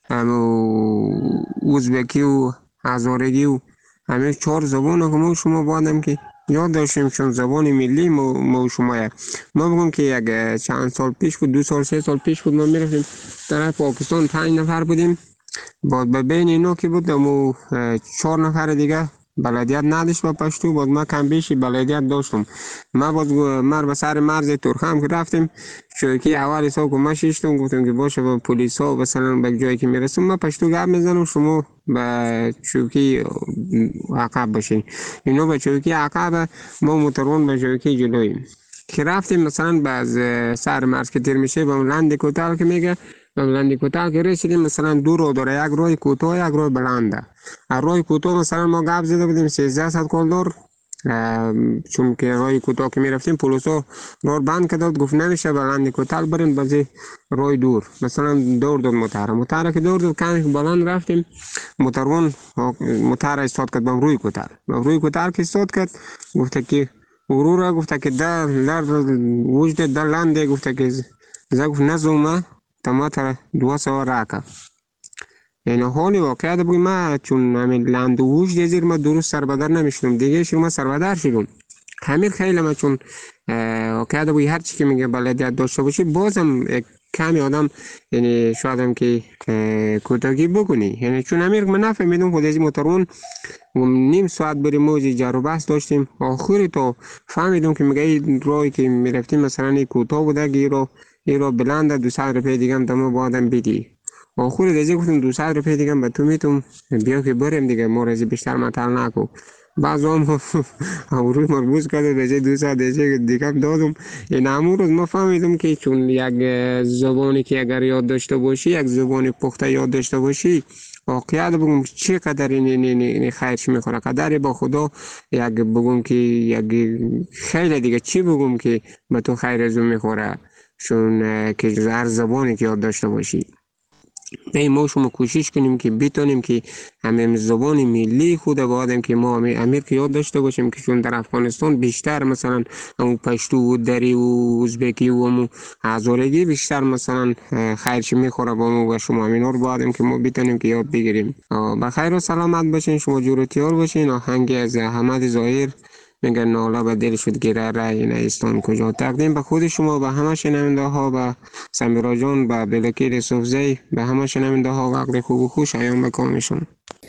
همون ازبکی و هزارگی و همه چهار زبان که ما شما با آدم که یاد داشتیم، چون زبان ملی ما, ما شما یک. ما بگم که یک چند سال پیش بود، دو سال سه سال پیش بود، ما میرفتیم طرف پاکستان، پنج نفر بودیم. بعد به بین اینا که بود همون چهار نفر دیگه بلدیت نداشت با پشتو، باز ما کم بیشی بلدیت داشتم. ما باز مر به سر مرز ترخم که رفتیم، چوکی اول حساب که ما شیشتم، گفتم که باشه با پلیس ها مثلا به جایی که میرسیم ما پشتو گپ میزنم، شما به چوکی عقب باشین. اینو به چوکی عقب، ما موترون به چوکی جلویم. که رفتیم مثلا باز سر مرز که تیر میشه به لند کوتال که میگه، به لند کوتال که رسیدیم مثلا دو رو داره، یک روی کوتاه یک روی بلنده. روی کوتاه مثلا ما گپ زده بودیم سیزده صد کلدار، چون که روی کوتاه که میرفتیم پلیسا رو بند کرد، گفت نمیشه به لند کوتال برین، بازی روی دور مثلا دور دور موتر موتر که دور دور کمی بلند رفتیم، موترون موتر استاد کرد به روی کوتال. به روی کوتال که استاد کرد گفت که غرور، گفت که در در وجود در لنده، گفت که زه گفت نزومه تما تر دو سوار راکا. یعنی حالی واقعیت بگوی ما چون همین لند و وجود زیر ما درست سربدر نمیشتم دیگه، شما سربدر شدم همین خیلی. ما چون واقعیت بگوی هر چی که میگه بلدیت داشته باشی، بازم کمی آدم یعنی شاید هم که کوتاهی بکنی، یعنی چون امیر من نفهمیدم خود از موترون نیم ساعت بریم موزی جر و بحث داشتیم، آخری تا فهمیدم که میگه این راهی که میرفتیم مثلا کوتاه بوده، گیرو ایرو بلنده دو صد روپیه دیگه هم دمو با آدم بدی. آخری دیگه گفتم دو صد روپیه دیگه هم به تو میتونم بیا که بریم دیگه، مورزی بیشتر مطل نکو. بعض هم روی مربوز کرده دیگه دو صد دیگه دیگه دادم. این همون روز ما فهمیدم که چون یک زبانی که اگر یاد داشته باشی، یک زبانی پخته یاد داشته باشی، واقعیت بگم چقدر این این خیرش میخوره، قدر با خدا یک بگم که یک خیلی دیگه چی بگم که به تو خیر ازو میخوره، چون که هر زبانی که یاد داشته باشی. نه ما شما کوشش کنیم که بتونیم که همین زبان ملی خود با آدم که ما امیر که یاد داشته باشیم، که چون در افغانستان بیشتر مثلا همون پشتو و دری و ازبکی و همون هزارگی بیشتر مثلا خیرش میخوره با ما و شما، همین رو با آدم که ما بتونیم که یاد بگیریم. بخیر و سلامت باشین، شما جور و تیار باشین. آهنگ از احمد ظاهر میگن ناله به دل شد گیره رای نیستان کجا، تقدیم به خود شما، به همه شنونده ها، به سمیرا جان، به بلکیر صوفزی، به همه شنونده ها وقت خوب و خوش ایام بکامشون.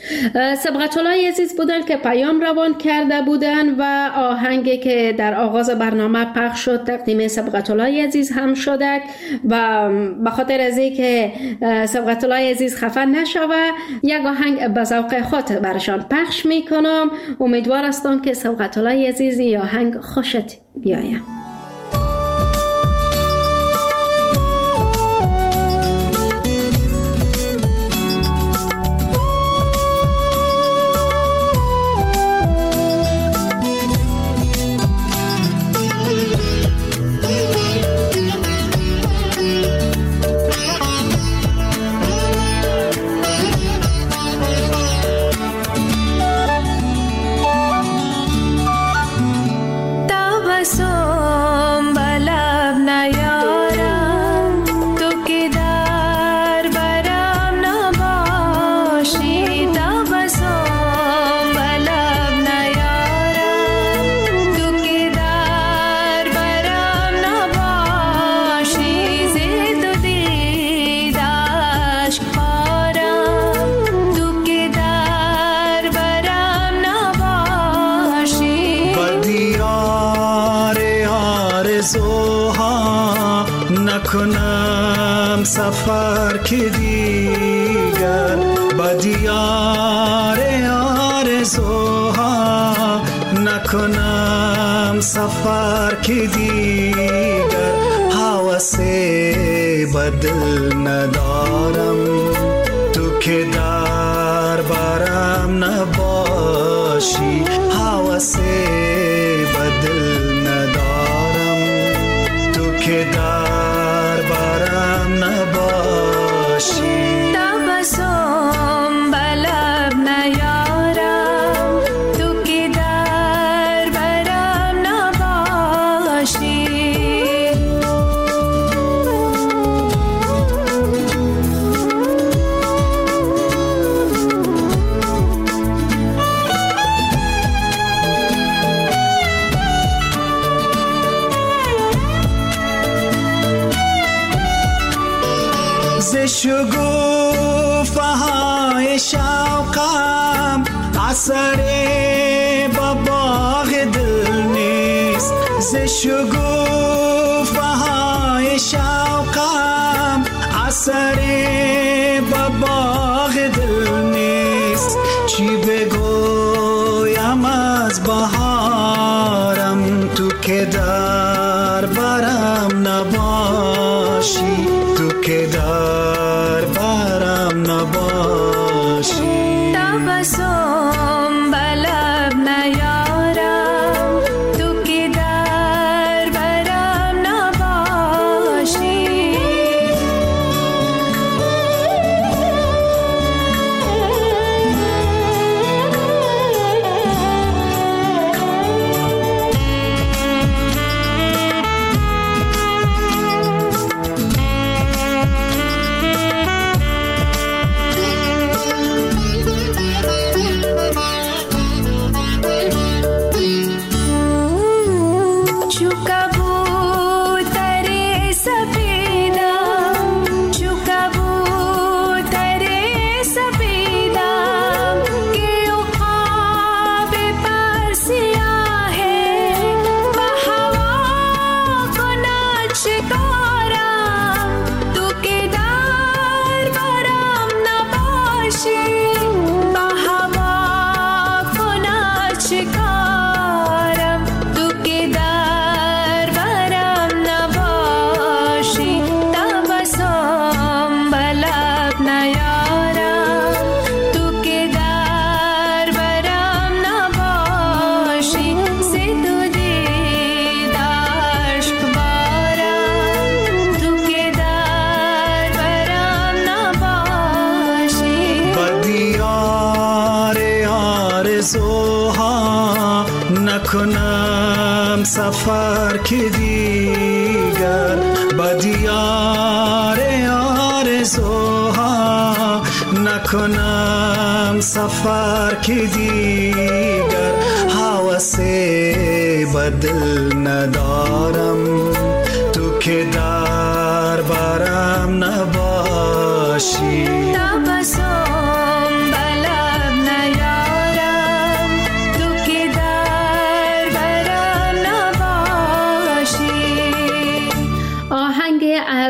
صبغت الله عزیز بودن که پیام روان کرده بودن و آهنگی که در آغاز برنامه پخش شد تقدیم صبغت الله عزیز هم شده و به خاطر از اینکه صبغت الله عزیز خفه نشوه یک آهنگ به ذوق خود برشان پخش میکنم. امیدوار هستم که صبغت الله عزیز این آهنگ خوشت بیاید. نکنم سفر که دیگر با دیار آرزوها نکنم سفر که دیگر حوث بدل ندارم تو که در برم نباشی حوث بدل ندارم تو که در برم نباشی تبسم بلب نیارم تو که در برم نباشی شگوفه های شوقم اثر با باغ دل نیست ز شگوفه های شوقم اثر با باغ دل نیست چی بگویم از بهارم تو که در برم نباشی تو که در برم نباشی تبسم بلب نیارم تو که در برم نباشی نکنم سفر که دیگر با دیار آرزوها نکنم سفر که دیگر حوث بدل ندارم تو که در برم نباشی تبسم بلب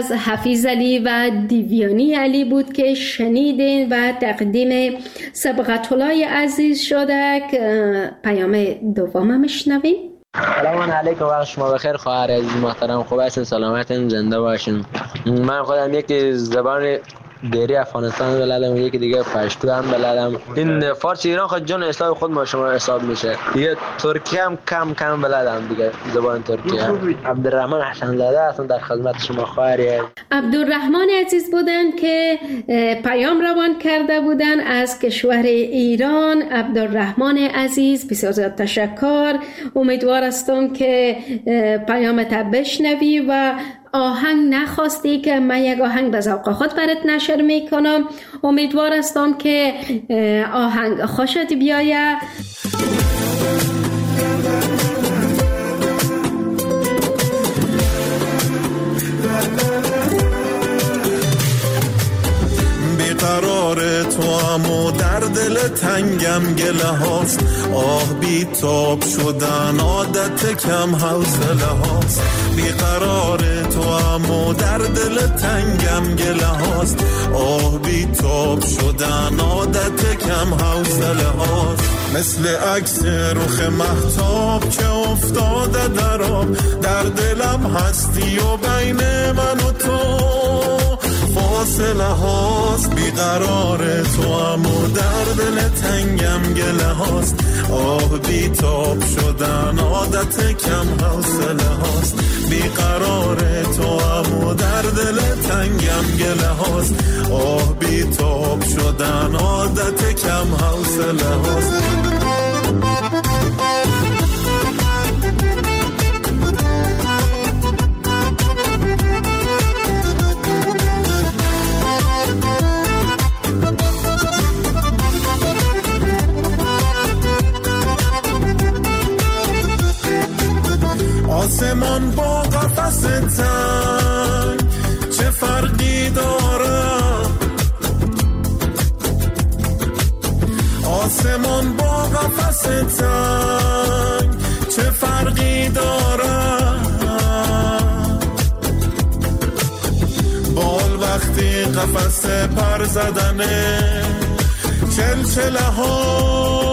از حفیظ علی و دیویانی علی بود که شنیدین و تقدیم سبقت الله عزیز شده. پیام دوم میشنویم. سلام علیکم، وقت شما بخیر خواهر عزیز محترم. خوب هستین؟ سلامتین، زنده باشین. من خودم یکی زبان دیری افغانستان بلدم، یکی دیگه پشتو هم بلدم. این فارسی ایران خود جان اسلام خود ما شما حساب میشه. یه ترکی هم کم کم بلدم دیگه، زبان ترکی هم. عبدالرحمن حسن زاده هستم در خدمت شما خواهری. عبدالرحمن عزیز بودن که پیام روان کرده بودن از کشور ایران. عبدالرحمن عزیز بسیار زیاد تشکر. امیدوار هستم که پیامت بشنوی و آهنگ نخواستی که من یک آهنگ به ذوق خود برات نشر میکنم. امیدوار هستم که آهنگ خوشت بیاید. بیقرار تو امو در دل تنگم گله هاست، آه بی تاب شدن عادت کم حوصله هاست. بیقرار تو امو در دل تنگم گله هاست، آه بی تاب شدن عادت کم حوصله هاست. مثل عکس رخ مهتاب که افتاده در آب، در دلم هستی و بین من و تو فاصله هاست. بیقرار تو امو در دل تنگم گله هاست، آه بی تاب شدن عادت کم حوصله هاست. بیقرار تو امو در دل تنگم گله هاست، آه بی تاب شدن عادت کم حوصله هاست. آسمان با قفس تنگ چه فرقی داره؟ آسمان با قفس تنگ چه فرقی داره؟ بال وقتی قفس پر زدنه چلچله ها،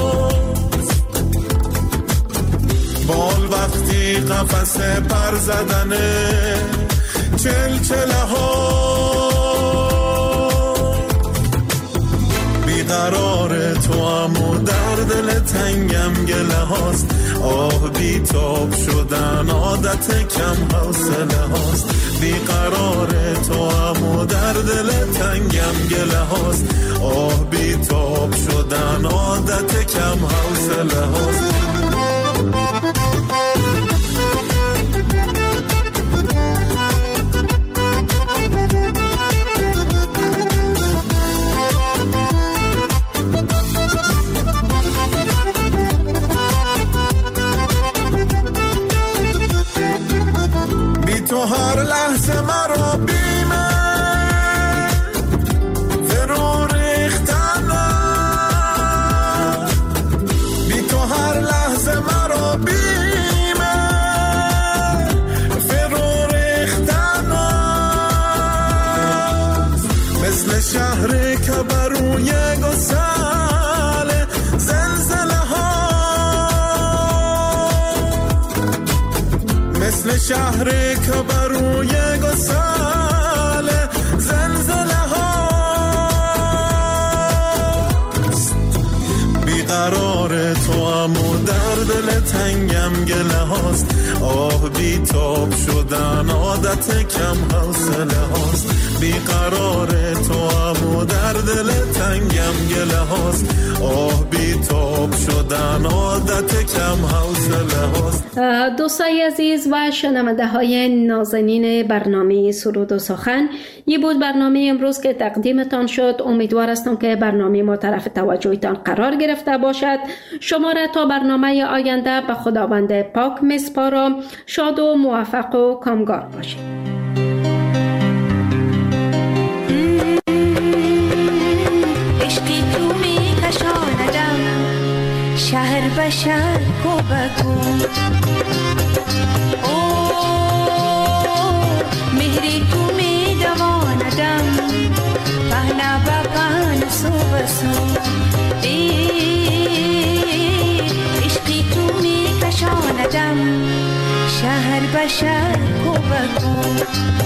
بال وقتی قفس پر زدنه چلچله ها. بیقرار تو امو در دل تنگم گله هاست، آه بی تاب شدن عادت کم حوصله هاست. بیقرار تو امو در دل تنگم گله هاست، آه بی تاب شدن عادت کم حوصله هاست. بی تو هر لحظه مرا بیمه فرو ریختنه، بی تو هر لحظه مرا بیمه فرو ریختنه. مثل شهری که بروی گسل زلزله ها، مثل شهری که بروی گسل زلزله ها. بیقرار تو امو در دل تنگم گله هاست، آه بی تاب شدن عادت کم حوصله هاست. بیقرار تو امو در دل تنگم گله هاست، آه بی تاب شدن عادت کم حوصله هاست. دوستای عزیز و شنونده های نازنین برنامه سرود و سخن، یه بود برنامه امروز که تقدیمتان شد. امیدوار هستم که برنامه ما طرف توجهتان قرار گرفته باشد. شما را تا برنامه آینده به خداوند پاک میسپارم. شاد و موفق و کامگار باشید. عشقی تو می کشاندم شهر به شهر کو به کو، مهری تو سو بسو عشقی تو می کشاندم شهر به شهر کو بکو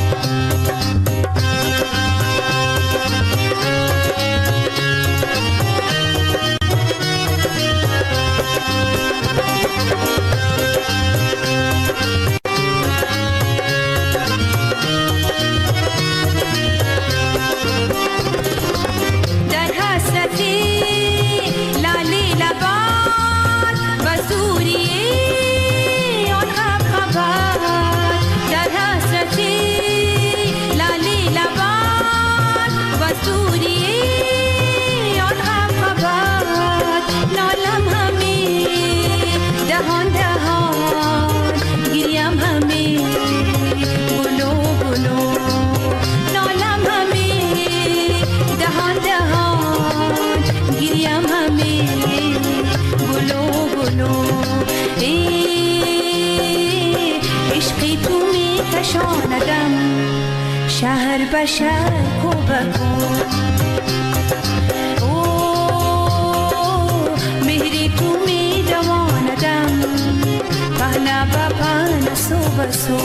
شهر به شهر کو بکو او مهری تو می دواندم پهنا با پهنا سو بسو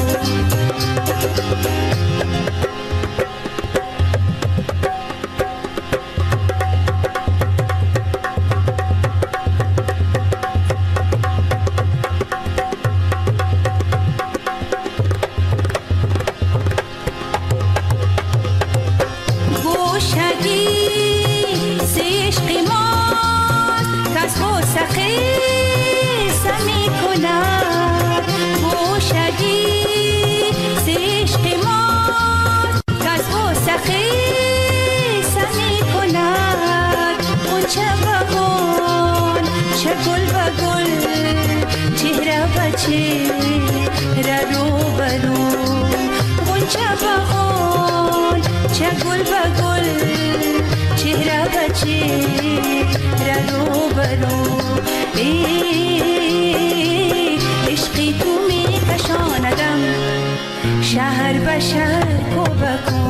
عشقی تو می کشاندم شهر به شهر کو بکو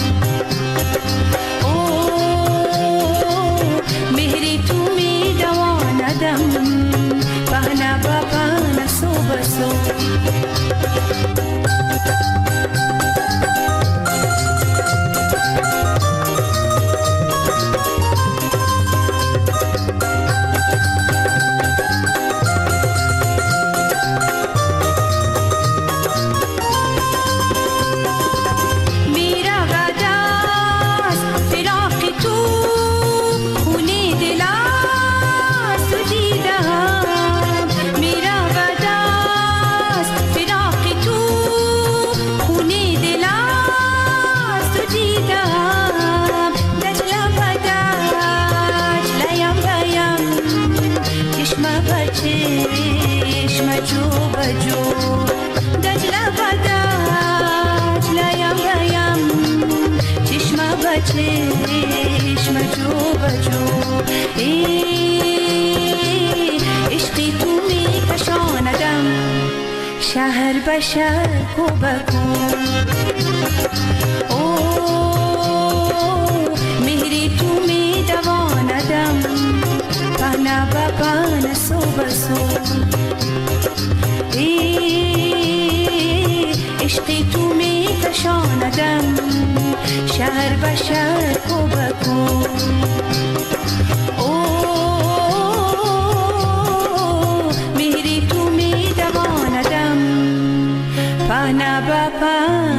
او مهری تو می دواندم پهنا با پهنا سو بسو چشم جو بجو عشقی تو می کشاندم شهر به شهر کو بکو او مهری تو می دواندم پهنا با پهنا سو بسو عشقی تو می کشاندم شهر به شهر کو بکو او مهری تو می دواندم پهنا با پهنا